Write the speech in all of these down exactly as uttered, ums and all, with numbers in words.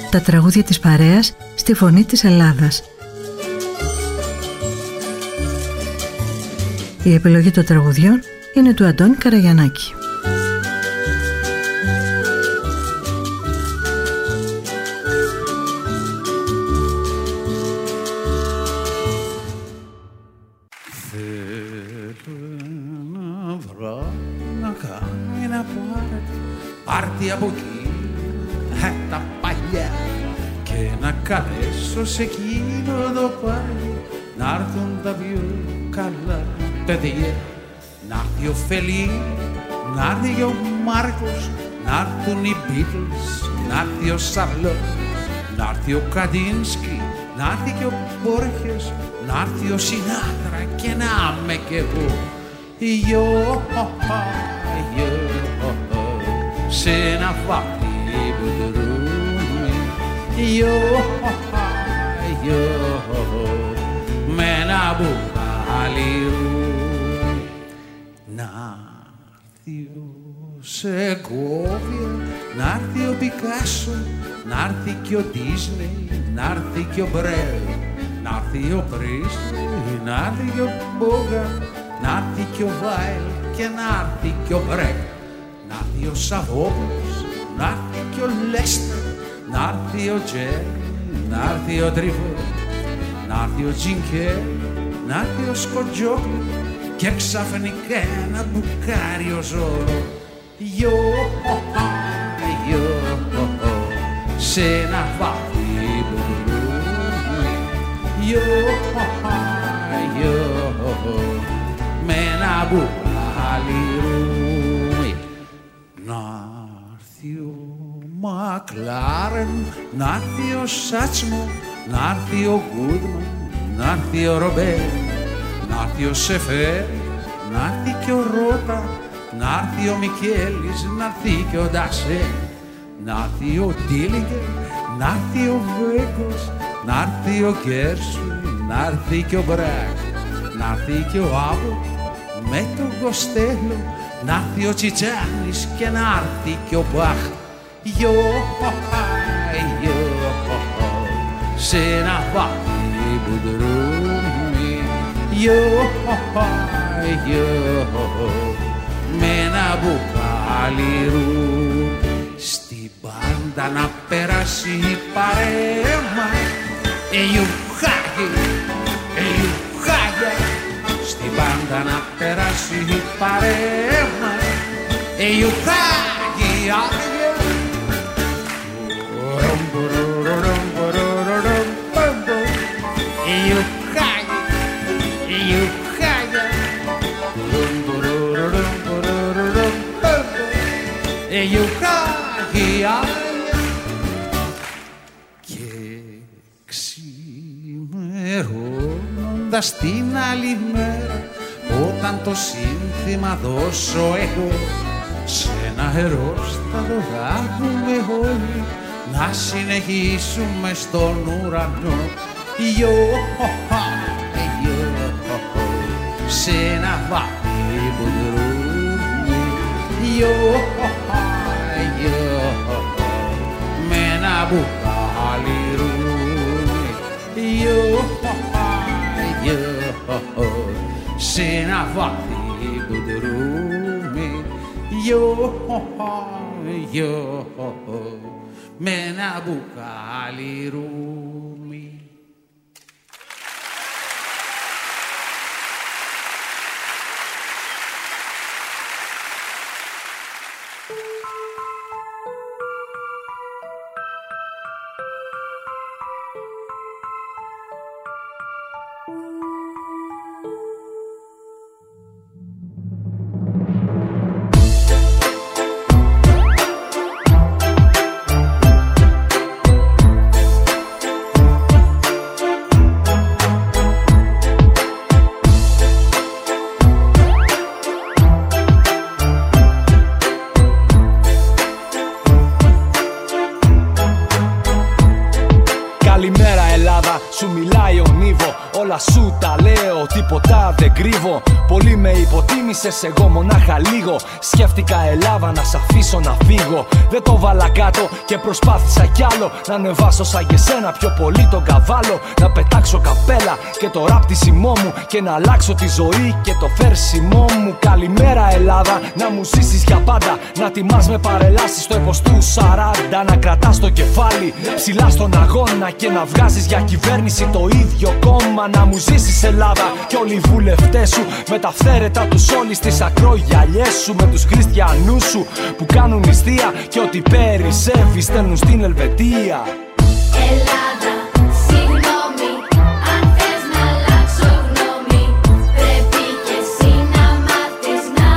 Τα τραγούδια της παρέας στη φωνή της Ελλάδας. Η επιλογή των τραγουδιών είναι του Αντώνη Καραγιαννάκη. Πάρτι από εκεί ε, τα παλιά και να καλέσω σε εκείνο το πάρτι να έρθουν τα πιο καλά παιδιά. Να έρθει ο Φελή, να έρθει ο Μάρκος, να έρθουν οι Beatles, να έρθει ο Σαρλό, να έρθει ο Καντίνσκι, να έρθει και ο Μπόρχες, να έρθει ο Σινάτρα και να είμαι και εγώ. Yo, yo, σε ένα βάθη μπουντρούμι, yo, yo, με ένα μπουκάλι ρούμι. Να έρθει ο Σεκόβια, να έρθει ο Πικάσο, να έρθει και ο Ντίσνεϊ, να έρθει και ο Μπρέλ, να έρθει ο Πρίσλι, να έρθει και ο Μπόγαν, να έρθει και ο Βάιλ και να έρθει και ο Μπρέκ. Να έρθει ο Σαββόπουλος, να έρθει και ο Λέστερ, να έρθει ο Τζέρι, να έρθει ο Τριβό, να έρθει ο Τζινκέ, να έρθει ο Σκοτζόπουλο και ξαφνικά ένα μπουκάριο ζώρο. Yo, yo, σε ένα βάθη μπουντρούμι, yo, yo, με ένα μπουκάλι ρούμι. Να έρθει ο Μακλάρεν, να έρθει ο Σάτσμο, να έρθει ο Γκούντμαν, να έρθει ο Ρομπέρ, να έρθει ο Σεφέρ, να έρθει και ο Ρότα, να έρθει ο Μικέλης, να έρθει και ο Ντασέ, να έρθει ο Ντίλιγκερ, να έρθει ο Βέγκος, να έρθει ο Γκέρσου, να έρθει και ο Μπράκ, να έρθει και ο Άμπο με τον Κοστέλο, να έρθει ο Τσιτσάνης και να έρθει και ο Μπαχ. Yo, yo, σε ένα βάθη μπουντρούμι, yo, yo, με ένα μπουκάλι ρούμι. Στην πάντα να περάσει η παρέα μας, ειουχάγι, ειουχάγια. Στην πάντα να περάσει η παρέα μας, ειουχάγι, άγια. Και ξημερώνοντας την άλλη μέρα, όταν το σύνθημα δώσω εγώ, σε ένα αερόστατο θα βγούμε όλοι να συνεχίσουμε στον ουρανό. Yo, yo, σε ένα βάθη μπουντρούμι, yo, yo, με ένα μπουκάλι ρούμι, yo, yo, σε ένα βάθη μπουντρούμι, yo, yo, με ένα μπουκάλι ρούμι. όλα σου τα λέω, τίποτα δεν κρύβω. Πολύ με υποτίμησες, εγώ μονάχα λίγο. Σκέφτηκα Ελλάδα να σ' αφήσω να φύγω. Δεν το βάλα κάτω και προσπάθησα κι άλλο. Να ανεβάσω σαν και σένα πιο πολύ τον καβάλο. Να πετάξω καπέλα και το ράπτισιμό μου. Και να αλλάξω τη ζωή και το φέρσιμό μου. Καλημέρα Ελλάδα, να μου ζήσεις για πάντα. Να τιμάς με παρελάσεις στο έπος του σαράντα. Να κρατάς το κεφάλι ψηλά στον αγώνα. Και να βγάζεις για κυβέρνηση το ίδιο κόμμα. Να μου ζήσεις Ελλάδα και όλοι οι βουλευτές σου. Με τα φθαίρετα τους όλοι στις ακρογιαλιές σου. Με τους χριστιανούς σου που κάνουν νηστεία. Και ό,τι περισσεύει στέλνουν στην Ελβετία. Ελλάδα, συγγνώμη, αν θες να αλλάξω γνώμη, πρέπει και εσύ να μάθεις να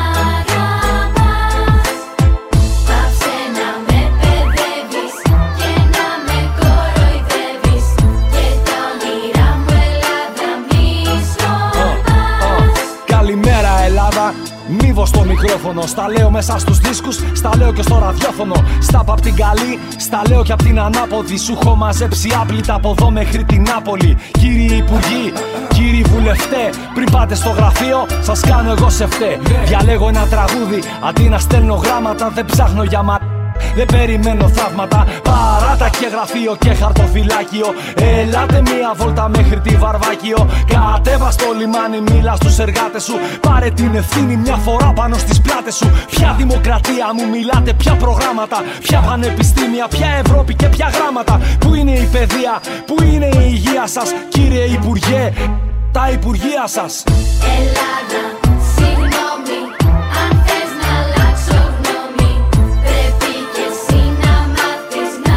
αγαπάς. Πάψε να με παιδεύεις και να με κοροϊδεύεις. Και τα όνειρά μου Ελλάδα μη σκορπάς. Καλημέρα Ελλάδα, μύβω στο μικρόφωνο. Στα λέω μέσα στους δίσκους, στα λέω και στο ραδιόφωνο. Στα πα απ' την καλή, στα λέω και απ' την ανάποδη. Σου έχω μαζέψει άπλυτα από εδώ μέχρι την Νάπολη. Κύριοι Υπουργοί, κύριοι Βουλευτέ, πριν πάτε στο γραφείο, σας κάνω εγώ σε φταί. Διαλέγω ένα τραγούδι, αντί να στέλνω γράμματα. Δεν ψάχνω για μα... δεν περιμένω θαύματα. Παράτα και γραφείο και χαρτοφυλάκιο. Ελάτε μία βόλτα μέχρι τη Βαρβάκιο. Κατέβα στο λιμάνι, μίλα στους εργάτες σου. Πάρε την ευθύνη μια φορά πάνω στις πλάτες σου. Ποια δημοκρατία μου μιλάτε, ποια προγράμματα, ποια πανεπιστήμια, ποια Ευρώπη και ποια γράμματα. Πού είναι η παιδεία, πού είναι η υγεία σας, κύριε Υπουργέ, τα Υπουργεία σας. Ελλάδα, συγγνώμη, αν θες να αλλάξω γνώμη, πρέπει και εσύ να μάθεις να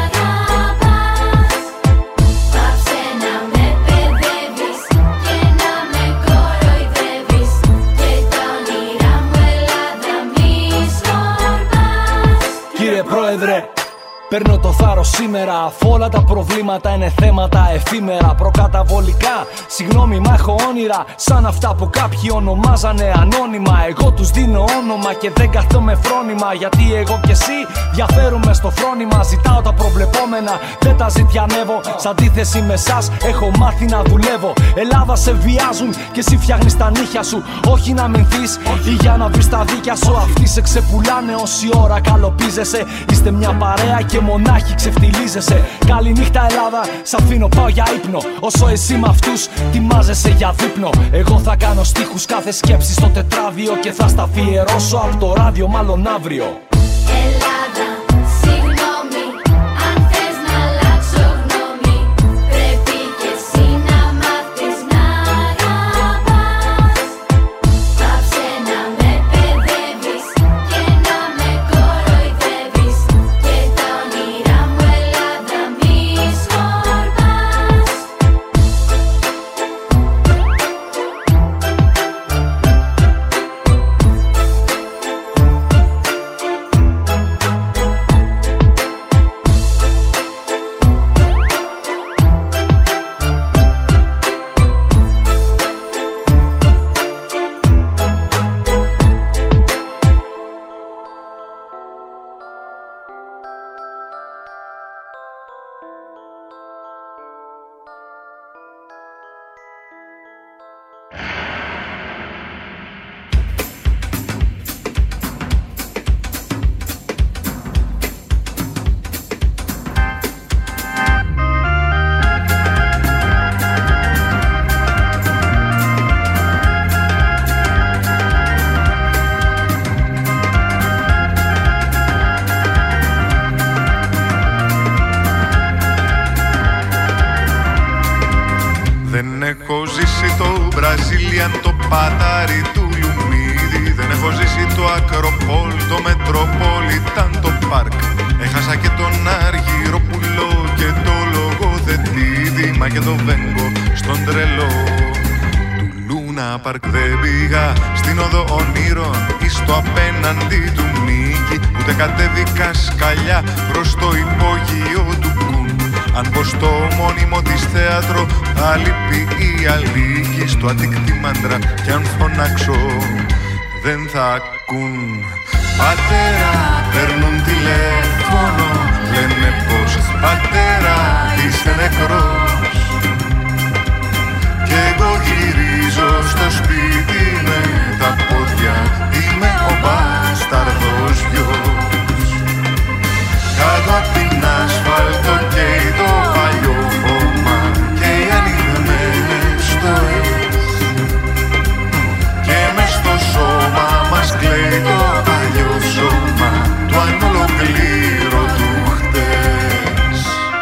αγαπάς. Πάψε να με παιδεύεις και να με κοροϊδεύεις. Και τα όνειρά μου Ελλάδα μη σκορπάς. Κύριε Πρόεδρε, παίρνω το θάρρος σήμερα, αφού όλα τα προβλήματα είναι θέματα εφήμερα, προκαταβολικά. Συγγνώμη, μα έχω όνειρα σαν αυτά που κάποιοι ονομάζανε ανώνυμα. Εγώ τους δίνω όνομα και δεν καθόμαι φρόνημα. Γιατί εγώ κι εσύ διαφέρουμε στο φρόνημα. Ζητάω τα προβλεπόμενα, δεν τα ζητιανεύω. Σ' αντίθεση με εσάς έχω μάθει να δουλεύω. Ελλάδα, σε βιάζουν και εσύ φτιάχνεις τα νύχια σου. Όχι να μηνθείς ή για να βρεις τα δίκια σου. Αυτοί σε ξεπουλάνε όση ώρα καλοπίζεσαι. Είστε μια παρέα και μονάχη ξεφτιλίζεσαι. Καληνύχτα Ελλάδα, σ' αφήνω πάω για ύπνο. Όσο εσύ με αυτούς τιμάζεσαι για δείπνο. Εγώ θα κάνω στίχους κάθε σκέψη στο τετράδιο. Και θα στα αφιερώσω από το ράδιο μάλλον αύριο. Ελλάδα, συγγνώμη, αν θες να αλλάξω γνώμη, πρέπει και εσύ να μάθεις να αγαπάς. Πάψε να με παιδεύεις και να με κοροϊδεύεις. Και τα όνειρά μου Ελλάδα μη σκορπάς. έχω ζήσει το Brazilian, το πατάρι του Λουμίδι. Δεν έχω ζήσει το Ακροπόλ, το Metropolitan, το Park. Έχασα και τον Αργυροπούλο και το Λογοθετήδη, μα και το Βέγκο στον τρελό του Λούνα Παρκ. Δεν πήγα στην οδό ονείρων ή στο απέναντι του Μίκη, ούτε κατέβηκα σκαλιά προς το υπόγειο του Κουν. Αν πω στο μόνιμο της θέατρο, θα λείπει η Αλίκη. Στο Αττικ μάντρα κι αν φωνάξω δεν θα ακούν. Πατέρα, παίρνουν τηλέφωνο, λένε πως πατέρα είσαι νεκρός. Κι εγώ γυρίζω στο σπίτι με τα πόδια. Είμαι ο μπάσταρδος γιος. Κάτω απ' την άσφαλτο καίει το παλιό χώμα και οι ανοιγμένες στοές. Και μες στο σώμα μας κλαίει το παλιό σώμα του ανολοκλήρωτου χτες.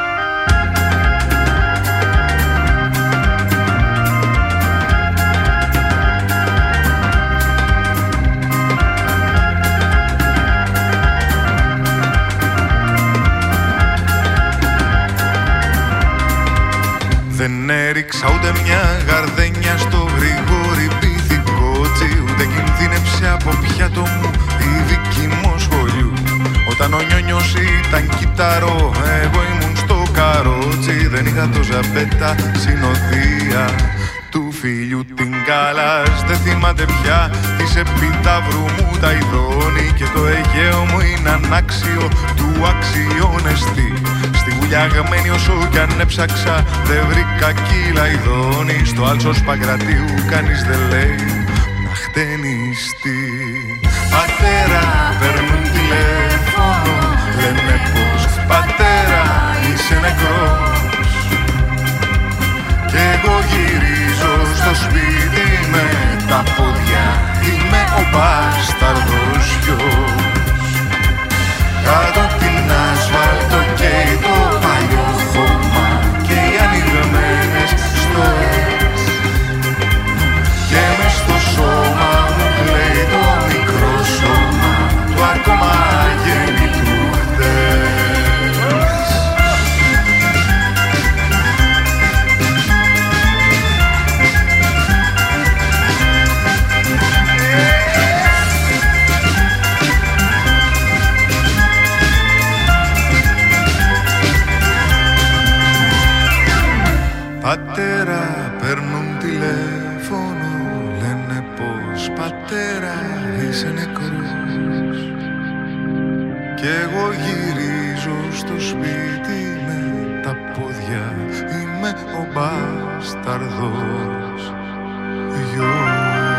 Δεν έριξα ούτε μια γαρδένια στο γρηγόρι πυθικότσι, ούτε κινδύνεψε από πιάτο μου η δική μου σχολείου. Όταν ο Νιόνιος ήταν κυταρό, εγώ ήμουν στο καρότσι. Δεν είχα το ζαμπέτα συνοδεία του φίλιου την Κάλλας. Δεν θυμάται πια της επιταύρου μου τα ειδώνει, και το Αιγαίο μου είναι ανάξιο του αξιώνεστη. Στη γουλιαγμένη όσο κι αν έψαξα δεν βρήκα κύλα ειδώνει. Στο άλσος Παγκρατίου κανείς δεν λέει να χτενιστεί. Πατέρα παίρνουν τηλέφωνο, λένε πως πατέρα είσαι νεκρός. Κι εγώ γυρίζω στο σπίτι με τα πόδια. Είμαι ο μπάσταρδος γιος. Κάτω απ' την άσφαλτο καίει το παλιό χώμα και οι ανοιγμένες στοές. Και μες στο σώμα μου κλαίει το μικρό σώμα του ακόμα γέννητου χτες. Πατέρα παίρνουν τηλέφωνο, λένε πως πατέρα είσαι νεκρός. Κι εγώ γυρίζω στο σπίτι με τα πόδια. Είμαι ο μπάσταρδος γιος.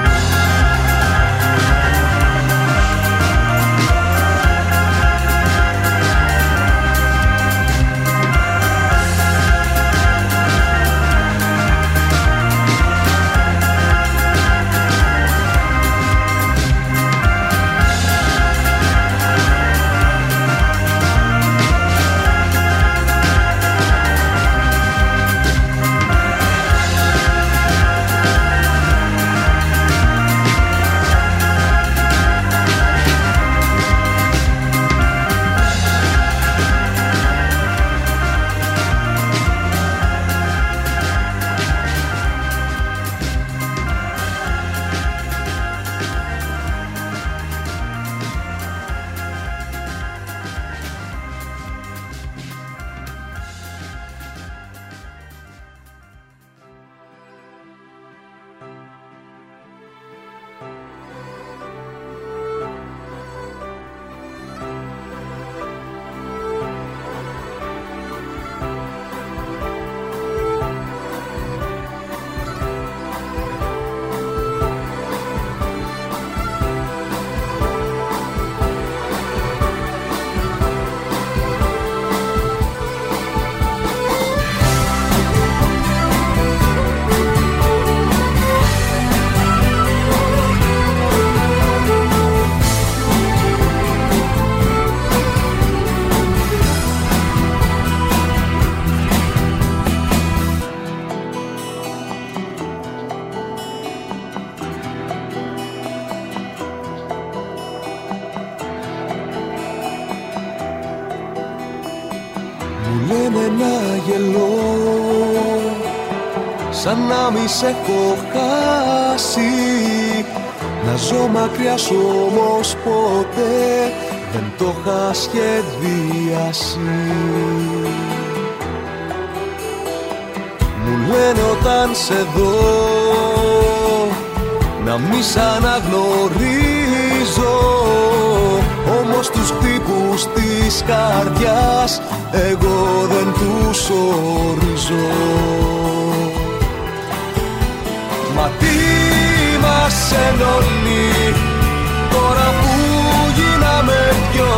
σαν να μη σε έχω χάσει. Να ζω μακριά σου όμως ποτέ δεν το είχα σχεδιάσει. Μου λένε όταν σε δω να μη σ' αναγνωρίζω, όμως τους χτύπους της καρδιάς εγώ δεν τους ορίζω. Μα τι μας ενώνει τώρα που γίναμε δυο?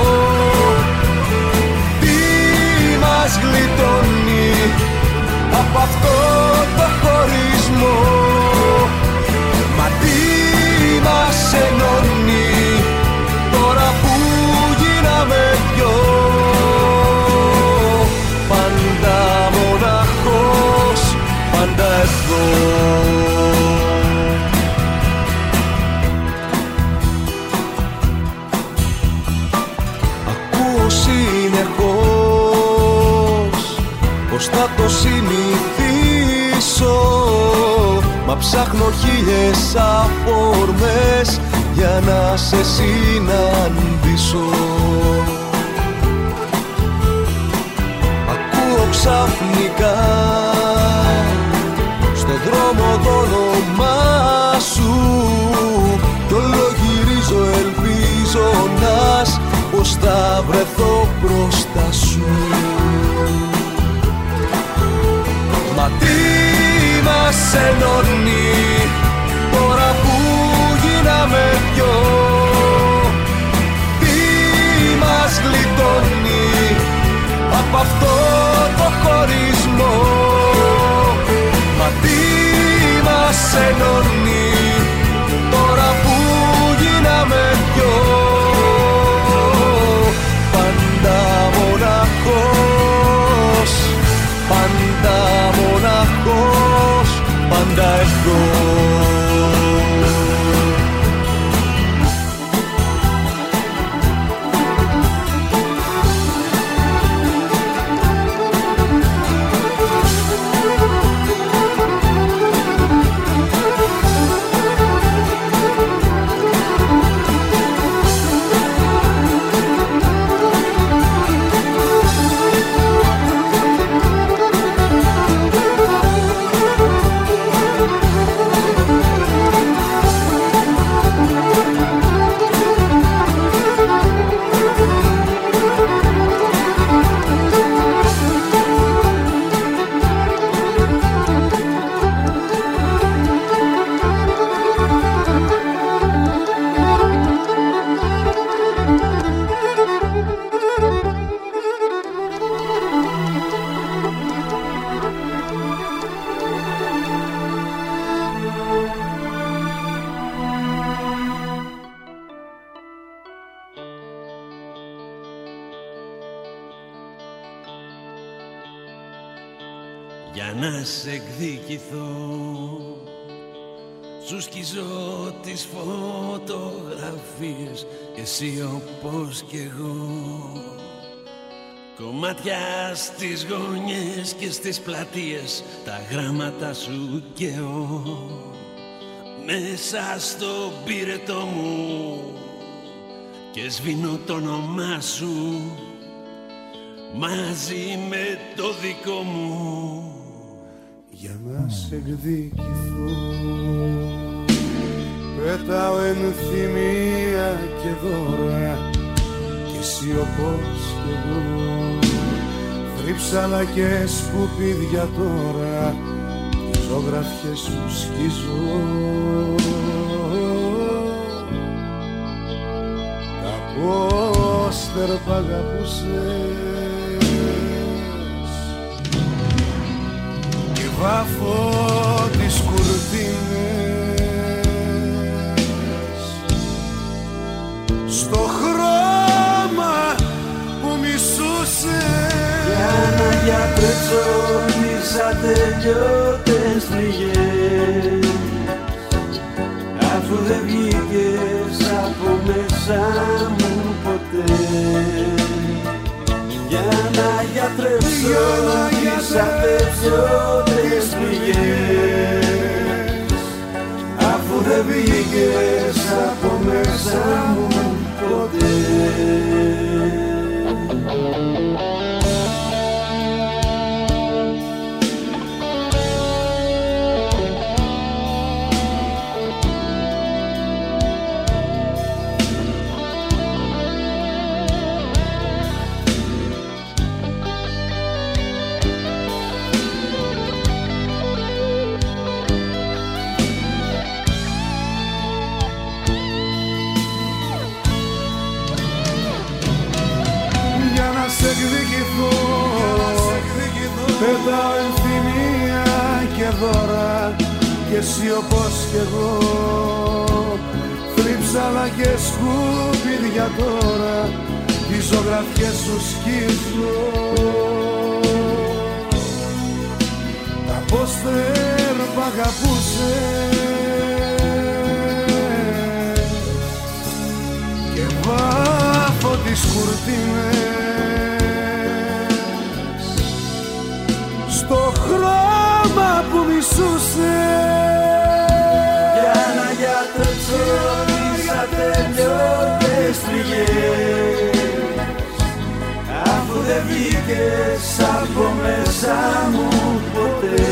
Τι μας γλιτώνει από αυτό το χωρισμό? Μα τι μας ενώνει τώρα που γίναμε δυο? Πάντα μοναχός, πάντα εδώ. Ακούω συνεχώς πως θα το συνηθίσω, μα ψάχνω χίλιες αφορμές για να σε συναντήσω. Ακούω ξαφνικά στον δρόμο το όνομά σου κι όλο γυρίζω ελπίζοντας πως θα βρεθώ μπροστά σου. Μα τι μας ενώνει τώρα που γίναμε δυο? Τι μας γλιτώνει από αυτό το χωρισμό? Μα τι μας ενώνει τώρα που γίναμε δυο? Πάντα μοναχός, πάντα μοναχός, πάντα εδώ. Για να σε εκδικηθώ σου σκίζω τις φωτογραφίες, εσύ όπως κι εγώ. Κομμάτια στις γωνιές και στις πλατείες, τα γράμματα σου και εγώ. Μέσα στο πύρετο μου και σβήνω το όνομά σου μαζί με το δικό μου. Για να σε εκδικηθώ πέταω ενθυμία και δώρα, κι εσύ όπως κι εγώ. Θρύψαλα και σκουπίδια τώρα, τις ζωγραφιές σου σκίζω. Τα πόστερ π' αγαπούσες και βάφω τις κουρτίνες στο χρώμα που μισούσες, για να γιατρέψω τις ατελειώτες πληγές, αφού δεν βγήκες από μέσα μου ποτέ. Για να γιατρέψω τις ατελειώτες πληγές, αφού δεν βγήκες από μέσα μου ποτέ. εκδικηθώ. Πετάω ενθυμία και δώρα και εσύ όπως κι εγώ. Θρύψαλα και σκουπίδια τώρα τις ζωγραφιές σου σκίζω. Τα πόστερ π' αγαπούσες και βάφω τις κουρτίνες στο χρώμα που μισούσες. Για να γιατρέψω τις ατελειώτες πληγές, αφού δεν βγήκες από μέσα μου ποτέ.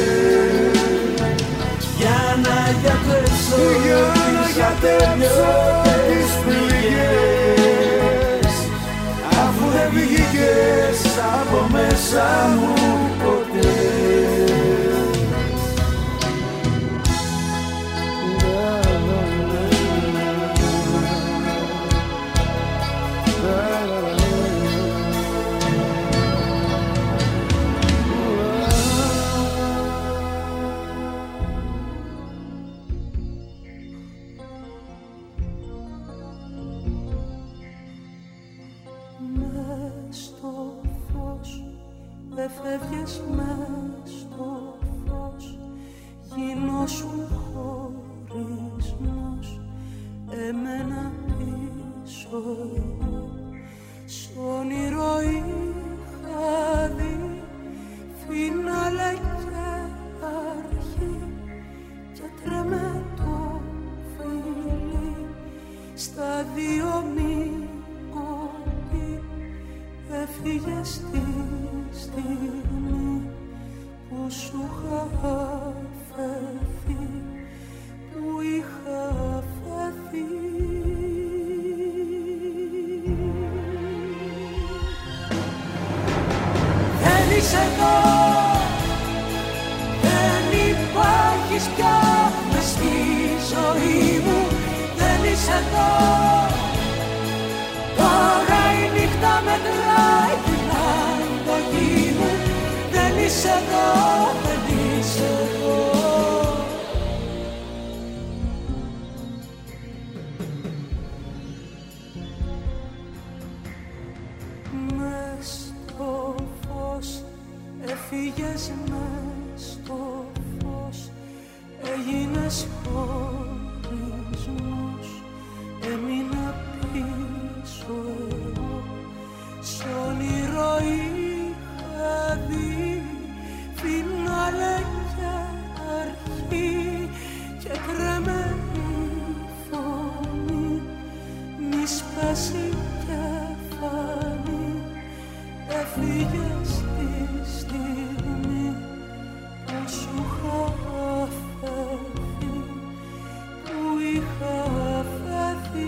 Για να γιατρέψω τις ατελειώτες πληγές, αφού δεν βγήκες από μέσα μου ποτέ. Φεύγες μες στο φως, γινώσουν χωρισμός, εμένα πίσω εγώ. Σ' όνειρο είχα δει φινάλε και αρχή και τρεμέτο φίλι στα δύο μη κοπή. Έφυγες στη στιγμή που σου είχα φεθεί, που είχα φεθεί. Δεν είσαι εδώ, δεν υπάρχεις πια μες στη ζωή μου. Δεν είσαι εδώ, τώρα η νύχτα μετράει την αντοχή μου. Δεν είσαι εδώ, δεν είσαι εδώ. Μες στο φως, έφυγες μες στο φως, έγινες χωρισμός, έμεινα πίσω εγώ. Σ' όνειρο είχα δει φινάλε και αρχή και τρεμένη φωνή, μη σπάσει και φανεί. Έφυγες τη στιγμή που σου είχα φεθεί, που είχα φεθεί.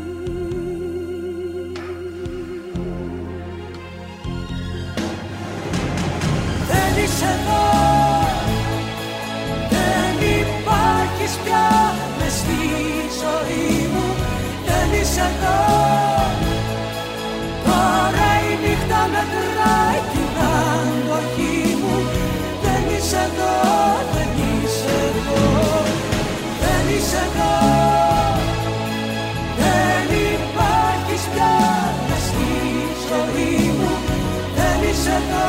Δεν είσαι εδώ, δεν υπάρχεις πια μες στη ζωή μου. Δεν είσαι εδώ, τώρα η νύχτα μετράει την αντοχή μου. Δεν είσαι εδώ, δεν είσαι εδώ, δεν είσαι εδώ, δεν υπάρχεις πια μες στη ζωή μου. Δεν είσαι εδώ,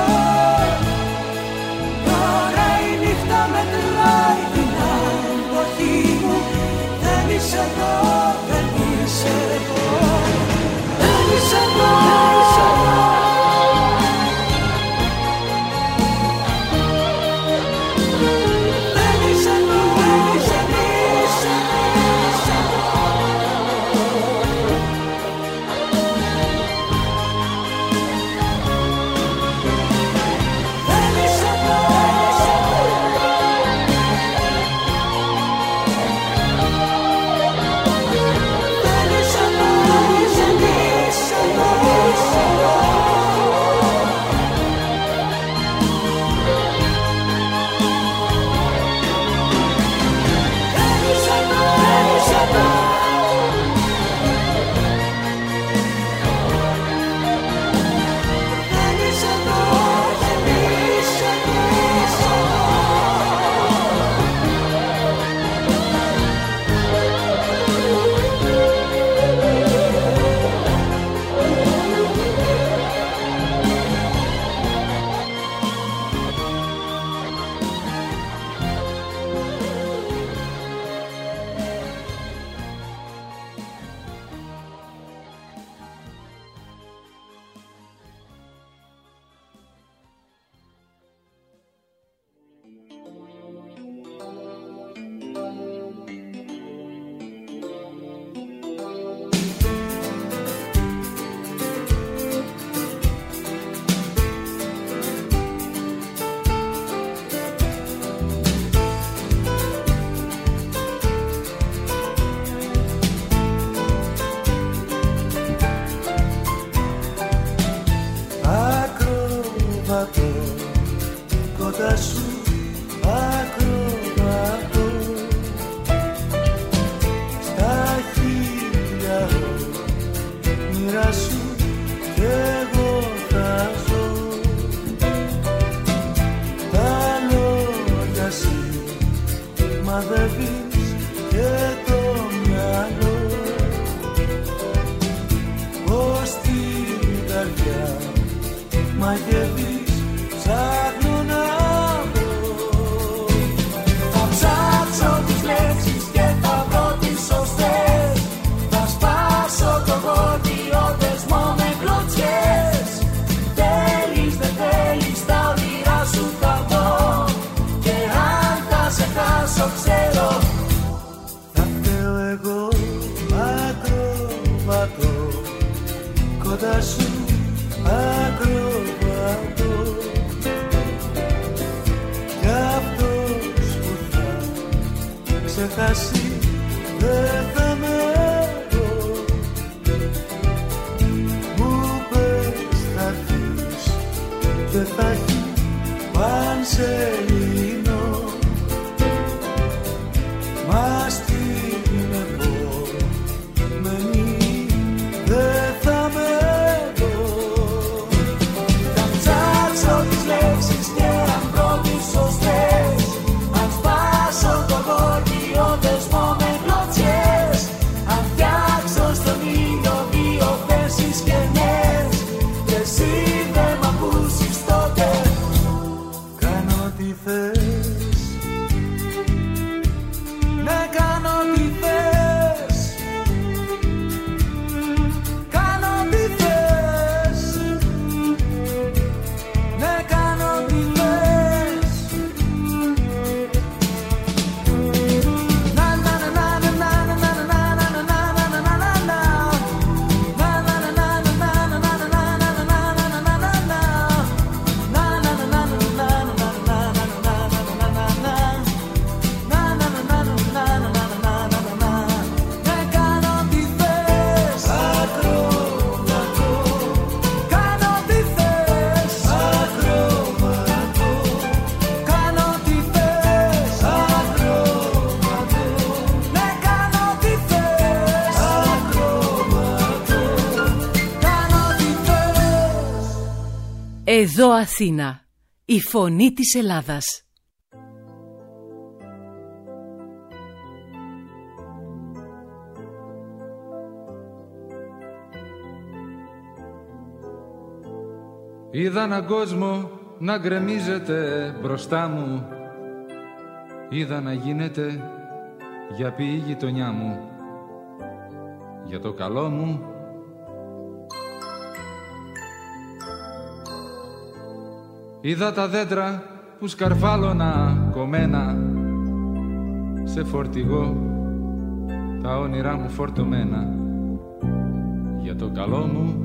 τώρα η νύχτα μετράει την αντοχή μου. Δεν είσαι εδώ, δεν είσαι εδώ, δεν είσαι εδώ, δεν είσαι εδώ. Δεν είσαι εδώ, δεν είσαι, είσαι, είσαι εδώ. όνειρα σου κι εγώ θα ζω. Τα λόγια σου μαδεύεις και το μυαλό, πως την καρδιά μαγεύεις, ψάχνω να βρω. Θα ψάξω τις λέξεις και θα βρω τις σωστές, θα σπάσω το γόρτιο δεσμό με κλωτσιές. Θέλεις δεν θέλεις τα όνειρά σου θα δω, και αν θα σε χάσω ξέρω θα φταίω εγώ ακροβατώ, κοντά σου ακροβατώ. Κι αυτός που θα ξεχάσει δεν θα με δω. Μου πες θα έρθεις και θα έχει πανσελίνο, μα στην επόμενη δεν θα με δω. Θα ψάξω τις λέξεις και αν βρω τις σωστές, αν σπάσω το γόρτιο δεσμό με κλωτσιές, αν φτιάξω στον ήλιο δύο θέσεις κενές και εσύ δεν μ' ακούσεις τότε, κάνω τι θες, ναι κάνω τι θες, κάνω τι θες, ναι κάνω τι θες. Να να να να να να να να να να να να να να να να. Να να να να να να να να να να να να να να να. Να να να να να να να να να να να να. Να να να να να να να να να να. Ναι κάνω τι θες, ακροβατώ. Κάνω τι θες, ακροβατώ. Κάνω τι θες, ακροβατώ. Ναι κάνω τι θες, ακροβατώ. Κάνω τι θες. Εδώ Αθήνα, η φωνή της Ελλάδας. Είδα έναν κόσμο να γκρεμίζεται μπροστά μου, είδα να γίνεται για ποιη γειτονιά μου, για το καλό μου. Είδα τα δέντρα που σκαρφάλωνα κομμένα, σε φορτηγό τα όνειρά μου φορτωμένα, για το καλό μου.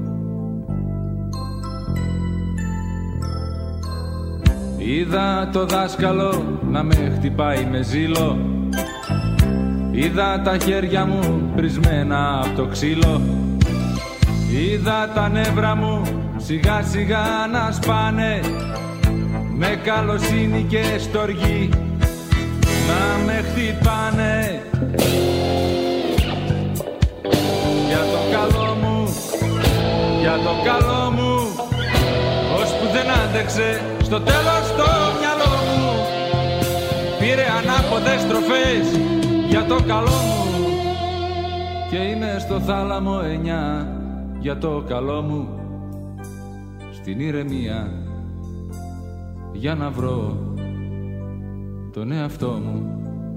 Είδα το δάσκαλο να με χτυπάει με ζήλο, είδα τα χέρια μου πρισμένα από το ξύλο, είδα τα νεύρα μου σιγά σιγά να σπάνε, με καλοσύνη και στοργή να με χτυπάνε. Για το καλό μου, για το καλό μου, ώσπου δεν άντεξε στο τέλος το μυαλό μου, πήρε ανάποδες στροφές για το καλό μου, και είμαι στο θάλαμο εννιά για το καλό μου, στην ηρεμία για να βρω τον εαυτό μου.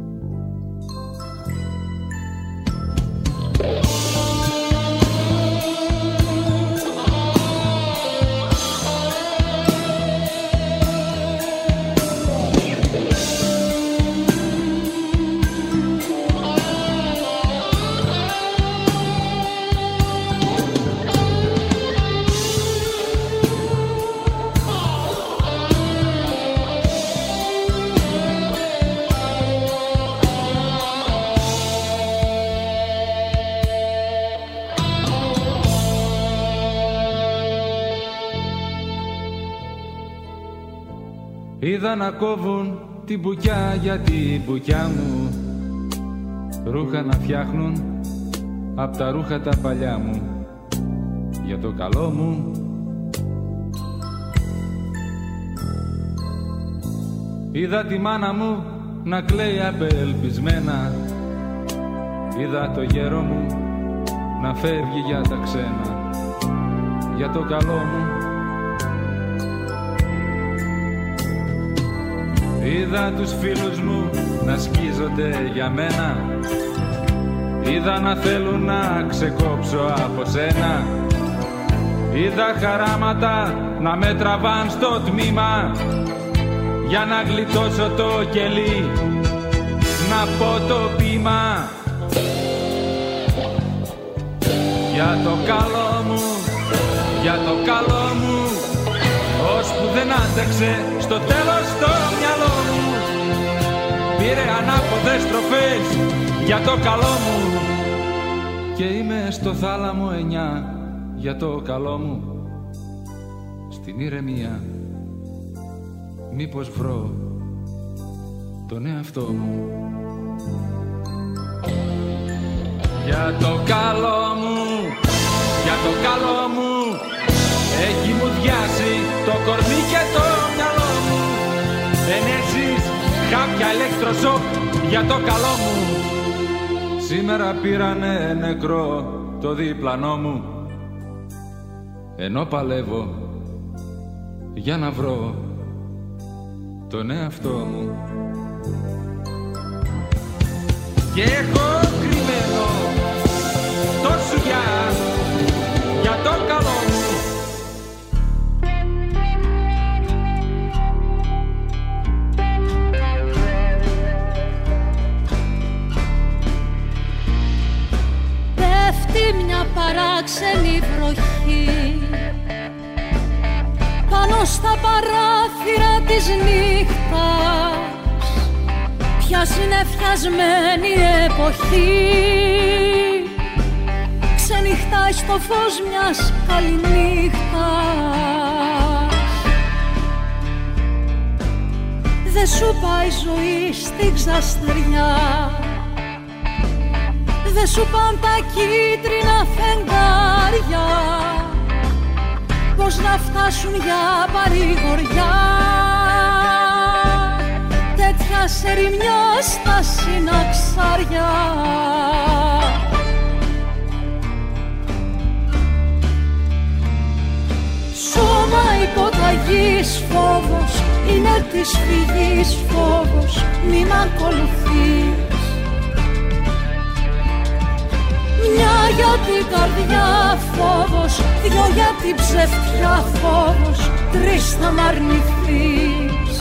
Είδα να κόβουν την μπουκιά για την μπουκιά μου, ρούχα να φτιάχνουν απ' τα ρούχα τα παλιά μου, για το καλό μου. Είδα τη μάνα μου να κλαίει απελπισμένα, είδα το γέρο μου να φεύγει για τα ξένα, για το καλό μου. Είδα τους φίλους μου να σκίζονται για μένα, είδα να θέλουν να ξεκόψω από σένα, είδα χαράματα να με τραβάν στο τμήμα, για να γλιτώσω το κελί, να πω το πείμα. Για το καλό μου, για το καλό μου, ώσπου δεν άντεξε στο τέλος το μυαλό μου, πήρε ανάποδες στροφές για το καλό μου, και είμαι στο θάλαμο εννιά για το καλό μου. Στην ηρεμία μήπως βρω τον εαυτό μου. Για το καλό μου, για το καλό μου, έχει μου διάσει το κορμί και το μυαλό μου, ενέσεις κάποια ηλεκτροσόκ για το καλό μου. Σήμερα πήρανε νεκρό το διπλανό μου, ενώ παλεύω για να βρω τον εαυτό μου. Και έχω κρυμμένο το σουγιά για το καλό μου. Πέφτει μια παράξενη βροχή πάνω στα παράθυρα της νύχτας, πια συνεφιασμένη εποχή ξενυχτάει στο φως μιας καληνύχτας. Δε σου πάει ζωή στην ξαστεριά, δε σου πάνε τα κίτρινα φεγγάρια, πώς να φτάσουν για παρηγοριά τέτοια σερημιά στα συναξάρια. Σώμα υποταγής φόβος, είναι της φυγής φόβος, μη μ' ακολουθείς. Μια για την καρδιά φόβος, δυο για την ψευτιά φόβος, τρεις θα μ' αρνηθείς.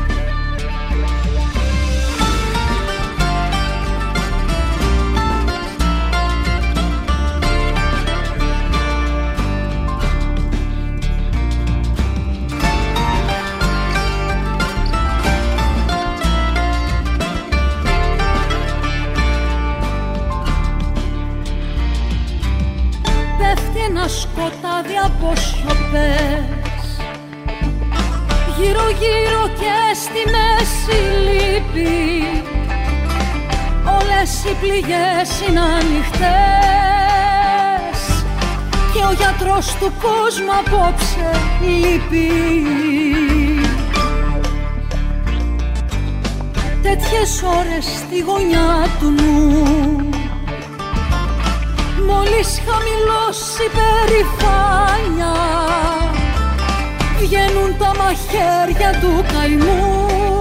Ένα σκοτάδι από σιωπές, γύρω γύρω και στη μέση λύπη, όλες οι πληγές είναι ανοιχτές και ο γιατρός του κόσμου απόψε λείπει. Τέτοιες ώρες στη γωνιά του νου, μόλις χαμηλώσει περηφάνια, βγαίνουν τα μαχαίρια του καημού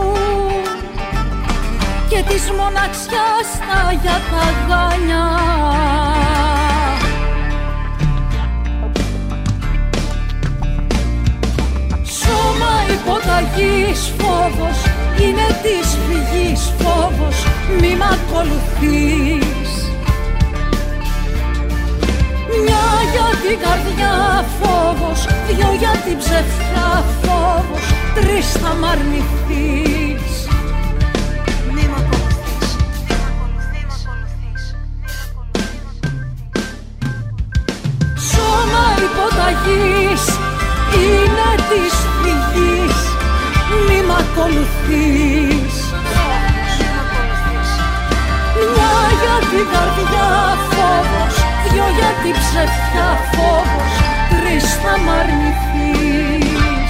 και της μοναξιάς τα για τα γάνια. Σώμα υποταγής φόβος, είναι της φυγής φόβος, μη μ' ακολουθείς. Μια για την καρδιά φόβος, δυο για την ψευτιά φόβος, τρεις θα μ' αρνηθείς. Μη μ' ακολουθείς, μη μ' ακολουθείς. Σώμα υποταγής, είναι της φυγής, μη μ' ακολουθείς. Μια για την καρδιά φόβος, δυο για την ψευτιά φόβος, τρεις θα μ' αρνηθείς.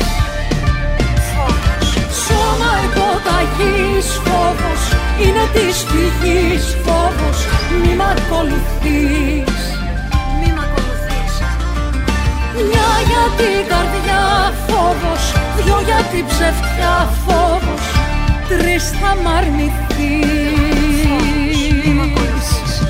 Σώμα υποταγής φόβος, είναι της φυγής φόβος, μη μ' ακολουθείς. Μια για την καρδιά φόβος, δυο για την ψευτιά φόβος, τρεις θα μ' αρνηθείς.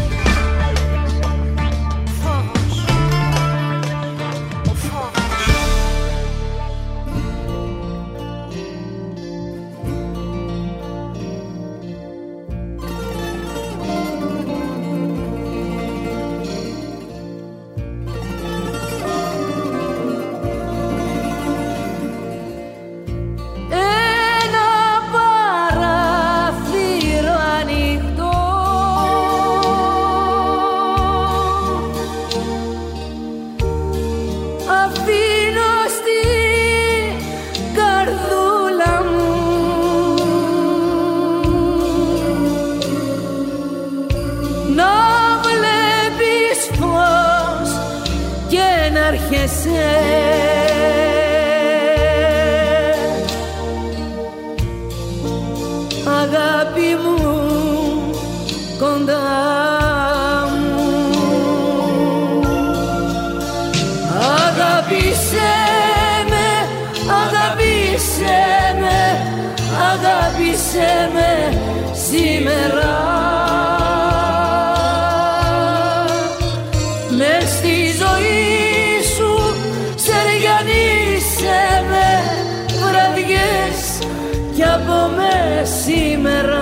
Αγάπη μου κοντά μου, αγάπησέ με, αγάπησέ με, αγάπησέ με σήμερα. Μες στη ζωή σου σεριανίσέ με βραδιές κι από με σήμερα.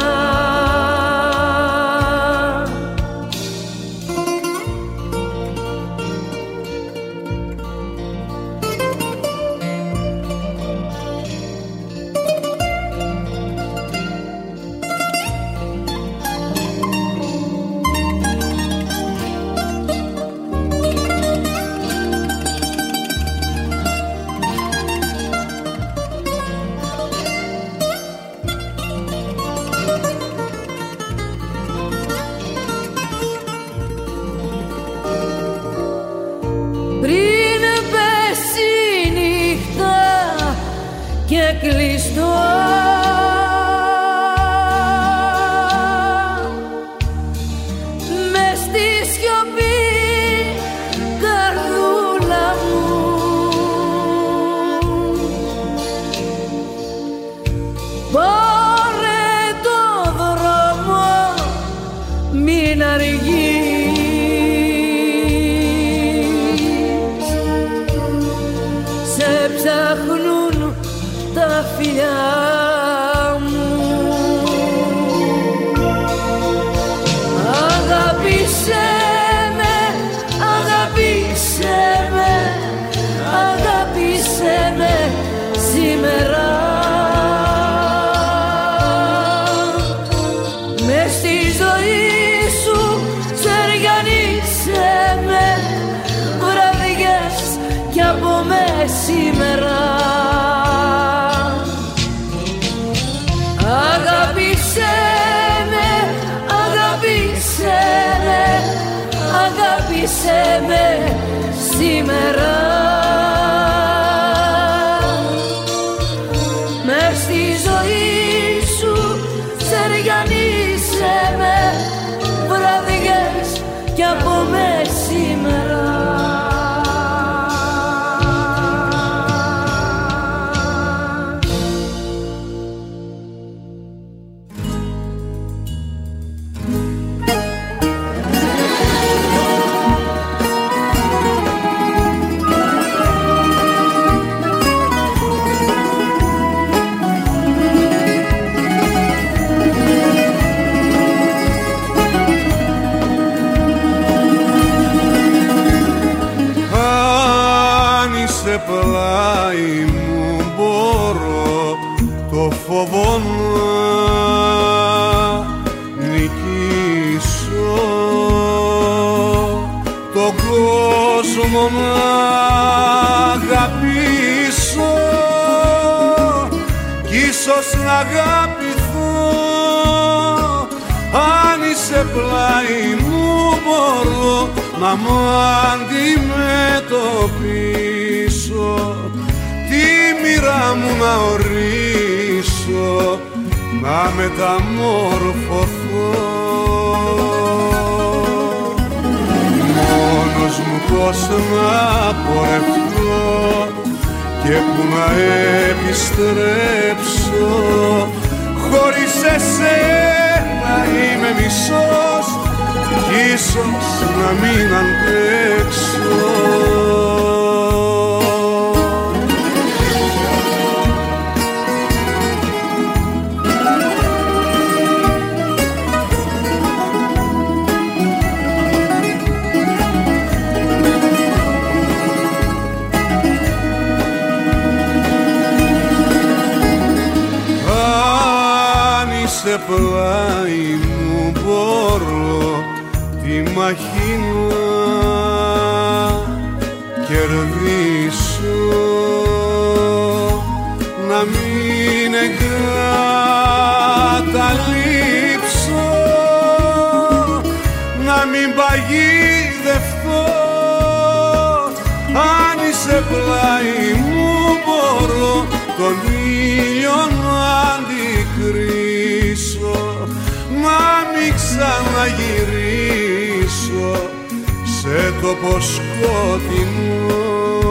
Κλειστό μες στη σιωπή καρδούλα μου, πάρε το δρόμο, μην αργείς, σε ψάχνουν τα φιλιά μου. Αγάπησέ με, αγάπησέ με, αγάπησέ με σήμερα. Μες στη ζωή σου σεριανίσέ με βραδιές κι από με σήμερα. Αγάπησέ με, αγάπησέ με, αγάπησέ με σήμερα. Μες στη ζωή σου σεριανίσέ με βραδιές κι από με σήμερα. Πλάι μου μπορώ το φόβο να νικήσω, τον κόσμο να αγαπήσω κι ίσως να αγαπηθώ. Αν είσαι πλάι μου μπορώ να μου αντιμετωπίσω. να μεταμόρφωθώ. Μόνος μου πώς να πορευτώ και που να επιστρέψω. Χωρίς εσένα είμαι μισός κι ίσως να μην αντέξω. Σε πλάι μου μπορώ τη μαχή να κερδίσω, να μην εγκαταλείψω, να μην παγίδευτώ. Αν είσαι πλάι μου μπορώ τον ήλιο να αντικρίσω, να μην ξαναγυρίσω σε τόπο σκοτεινό.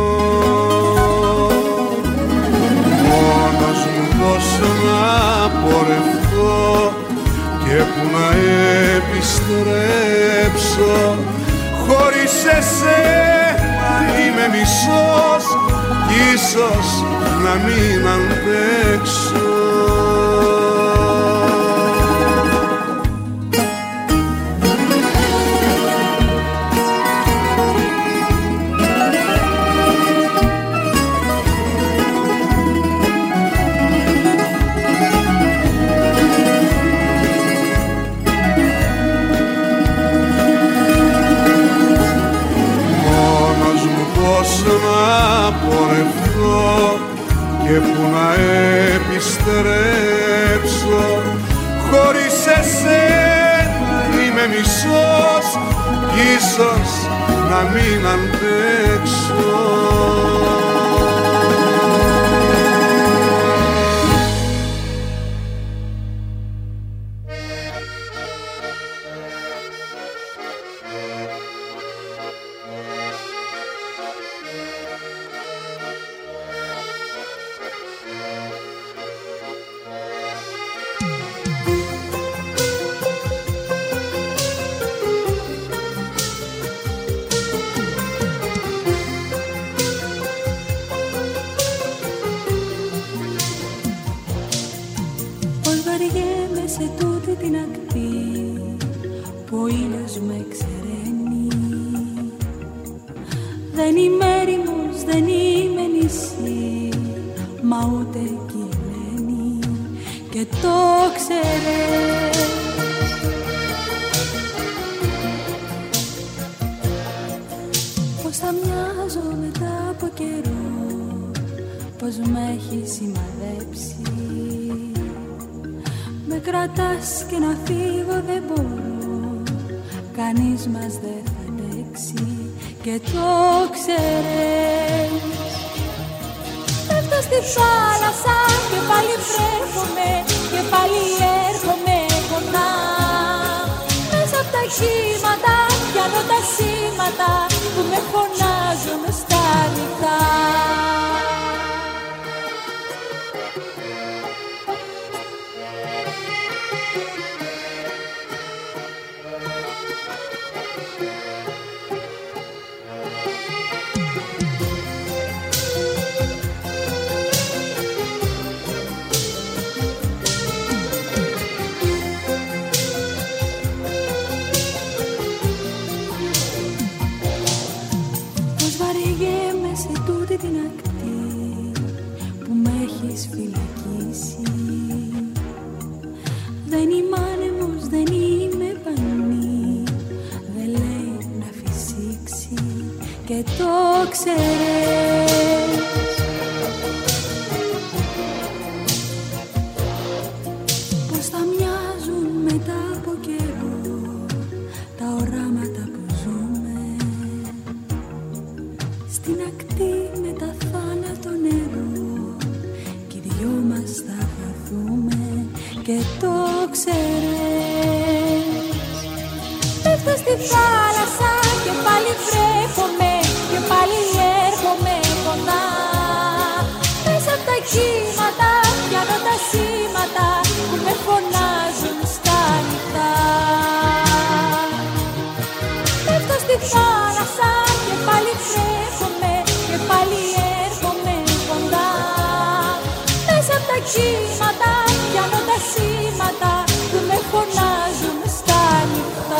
Μόνος μου πώς να πορευτώ και που να επιστρέψω. Χωρίς εσένα είμαι μισός κι ίσως να μην αντέξω. Να πορευτώ και που να επιστρέψω. Χωρίς εσένα είμαι μισός κι ίσως να μην αντέξω. Και να φύγω δεν μπορώ, κανείς μας δεν θα αντέξει και το ξέρεις. Πέφτω στη θάλασσα και πάλι βρέχομαι και πάλι έρχομαι κοντά. Μέσα απ' τα κύματα πιάνω τα σήματα που με φωνάζουν στα νυχτά. και το ξέρεις. Πέφτω στη θάλασσα και πάλι βρέχομαι και πάλι έρχομαι κοντά. Μέσα απ' τα κύματα πιάνω τα σήματα που με φωνάζουν στα νυχτά. Πέφτω στη θάλασσα και πάλι βρέχομαι και πάλι έρχομαι κοντά. Μέσα απ' τα κύματα πιάνω τα σήματα που με φωνάζουν στα νυχτά.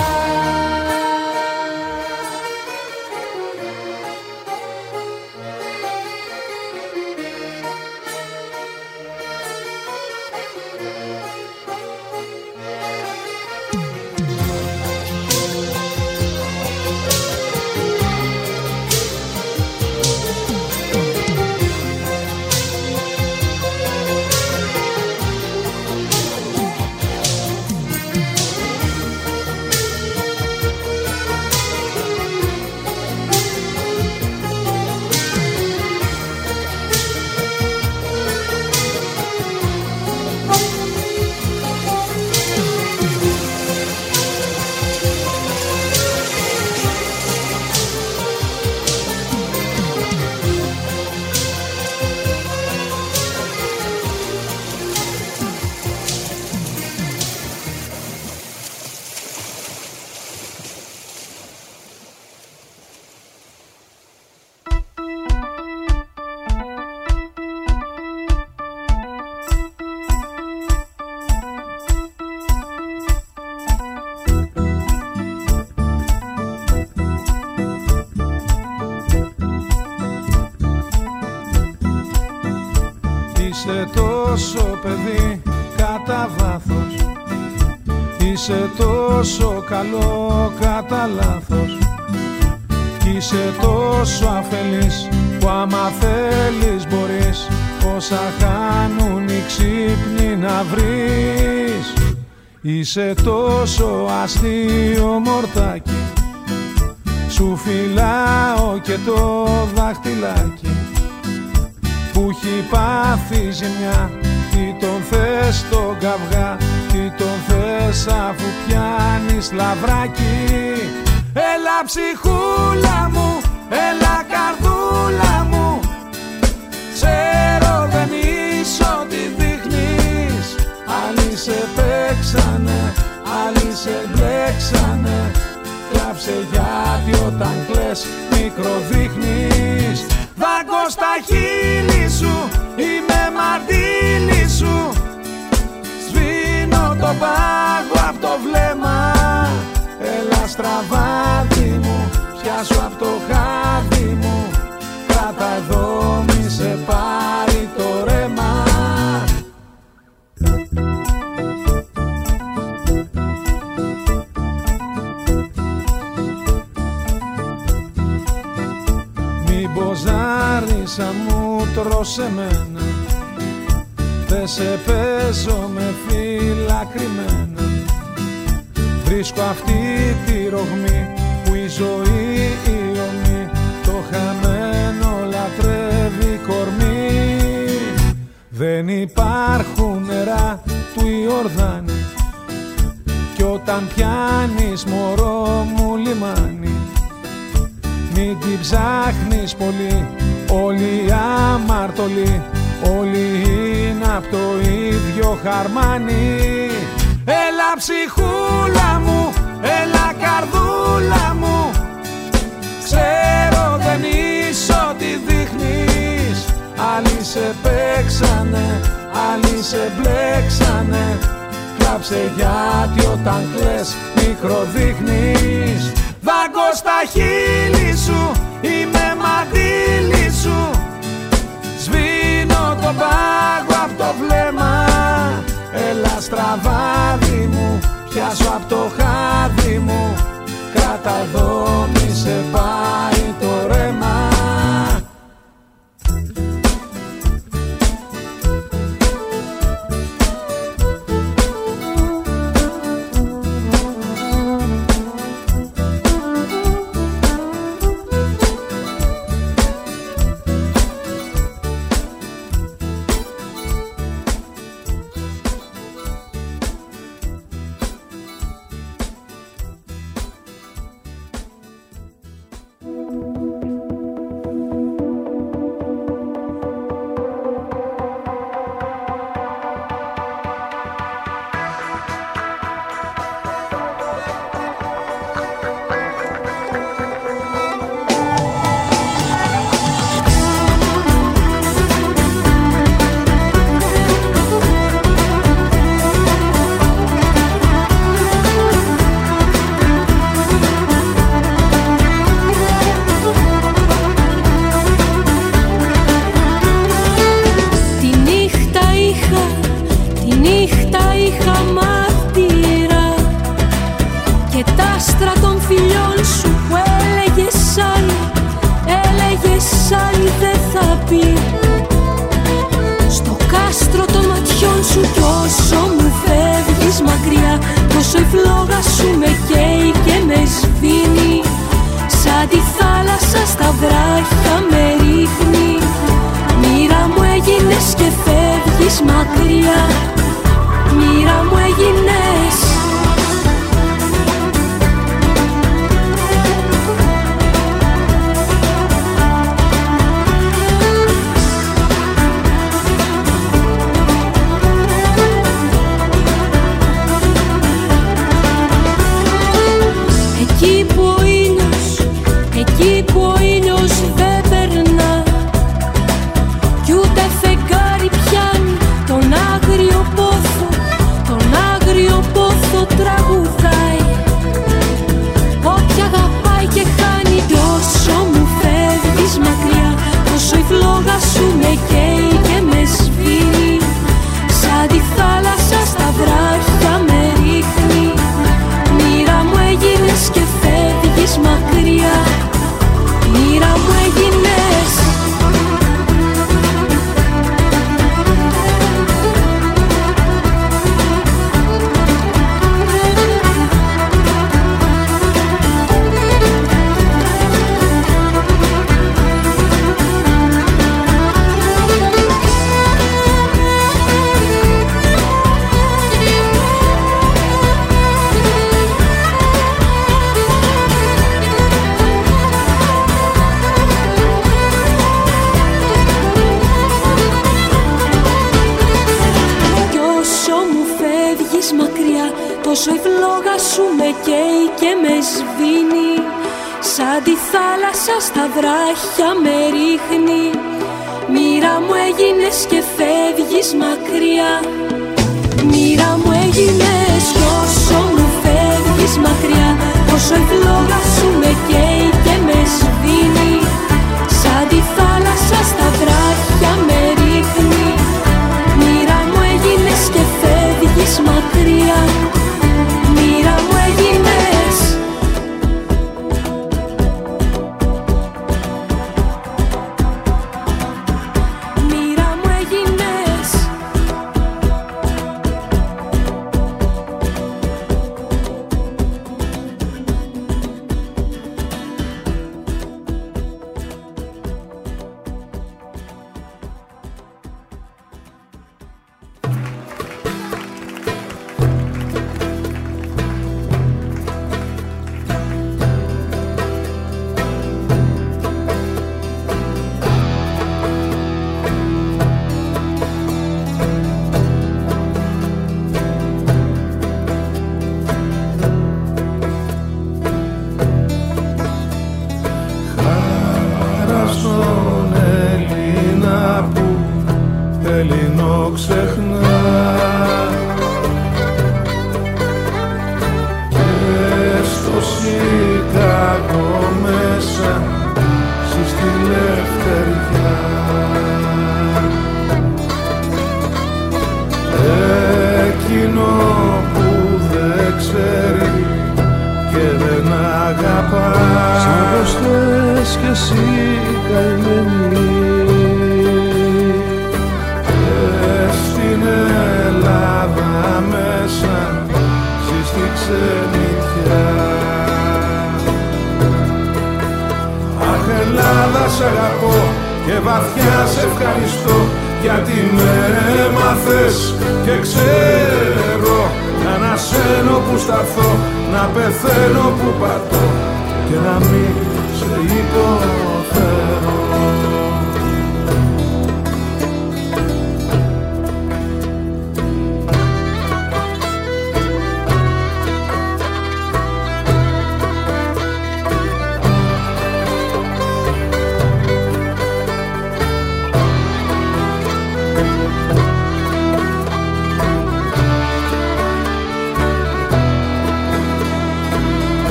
Είσαι τόσο παιδί κατά βάθος, είσαι τόσο καλό κατά λάθος, κι είσαι τόσο αφελής που άμα θέλεις μπορείς όσα χάνουν οι ξύπνοι να βρεις. Είσαι τόσο αστείο μορτάκι, σου φυλάω και το δάχτυλάκι που έχει πάθει ζημιά. Τι τον θες τον καυγά, τι τον θες αφού πιάνεις λαβράκι. Έλα ψυχούλα μου, έλα καρδούλα μου, ξέρω δεν είσαι ό,τι δείχνεις. Άλλοι σε παίξανε, άλλοι σε μπλέξανε, κλάψε γιατί όταν κλαις μικροδείχνεις. Δάγκω στα χείλη σου, είμαι μαρτύλι σου, σβήνω το πάγο απ' το βλέμμα. Έλα στραβάδι μου, πιάσου απ' το χάδι μου, κράτα εδώ μη σε πάρει το ρέμα. Μποζάρισα μου τρως εμένα, δε σε παίζω με φύλλα κρυμμένα. Βρίσκω αυτή τη ρογμή που η ζωή η ομή, το χαμένο λατρεύει κορμί. Δεν υπάρχουν νερά του Ιορδάνη, κι όταν πιάνεις μωρό μου λιμάνι, μην την ψάχνεις πολύ, όλοι αμαρτωλοί, όλοι είναι απ' το ίδιο χαρμάνι. Έλα ψυχούλα μου, έλα καρδούλα μου, ξέρω δεν είσαι ό,τι δείχνεις. Άλλοι σε παίξανε, άλλοι σε μπλέξανε, κλάψε γιατί όταν κλαις μικροδείχνεις. Δάγκω στα χείλη σου, είμαι μαντήλι σου, σβήνω το πάγο απ' το βλέμμα. Έλα στραβάδι μου, πιάσω απ' το χάδι μου, κράτα εδώ μη σε πάει το ρέμα. φλόγα σου με καίει και με σβήνει. Σαν τη θάλασσα στα βράχια με ρίχνει. Μοίρα μου έγινες και φεύγεις μακριά. Μοίρα μου έγινες. Εκεί που ο ήλιος, εκεί που ο ήλιος δεν περνά κι ούτε φεγγάρι πιάνει τον άγριο πόθο, τον άγριο πόθο τραγουδάει. Όποια αγαπάει και χάνει, τόσο μου φεύγεις μακριά. Τόσο η φλόγα σου με καίει και με σβήνει. Σαν τη θάλασσα στα βράχια με ρίχνει. Μοίρα μου έγινες και φεύγεις μακριά. Μοίρα μου έγινες. Τόσο η φλόγα σου με καίει και με σβήνει. Σαν τη θάλασσα στα βράχια με ρίχνει. Μοίρα μου έγινες και φεύγεις μακριά. Μοίρα μου έγινες κι όσο μου φεύγεις μακριά. Τόσο η φλόγα σου με καίει και με σβήνει. Σαν τη θάλασσα στα βράχια με ρίχνει. Μοίρα μου έγινες και φεύγεις μακριά. Μοίρα μου έγινες. Μοίρα μου έγινες.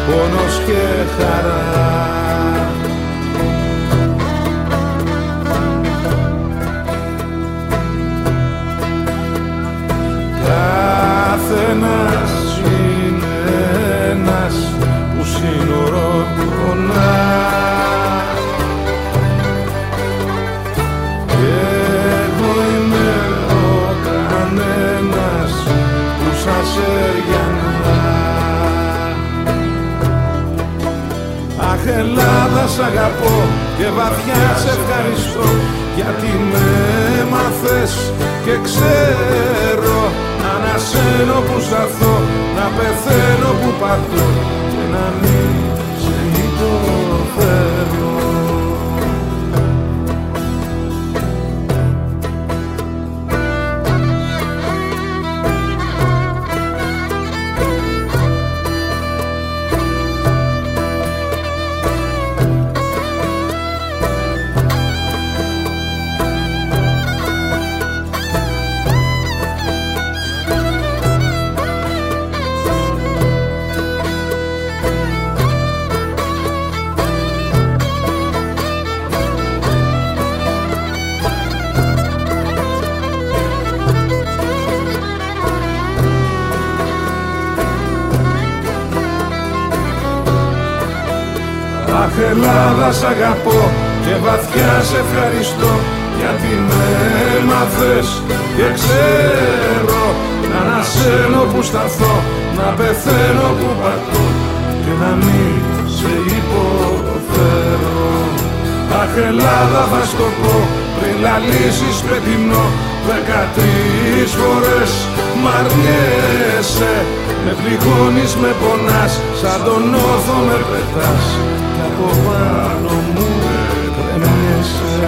πόνος και χαρά. Καθένας είναι ένας που σύνορο πονά και εγώ είμαι ο κανένας που σας εγιαννά. Αχ Ελλάδα σ' αγαπώ και βαθιά σε ευχαριστώ γιατί με έμαθες και ξέρω να ανασένω που σταθώ, να πεθαίνω που πατώ και να μην σε υποφέρω. Αχ Ελλάδα σ' αγαπώ και βαθιά σε ευχαριστώ γιατί με έμαθες και ξέρω να ανασένω που σταθώ, να πεθαίνω που πατώ και να μην σε υποφέρω. Αχ Ελλάδα θα στο πω πριν λαλήσεις πετεινό δεκατρείς φορές μ' αρνιέσαι, με πληγώνεις, με πονάς, σαν τον όθο με πετάς κι από πάνω μου κρεμιέσαι.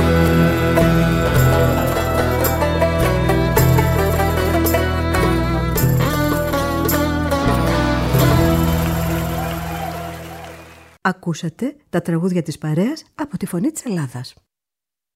Ακούσατε τα τραγούδια της παρέας από τη Φωνή της Ελλάδας.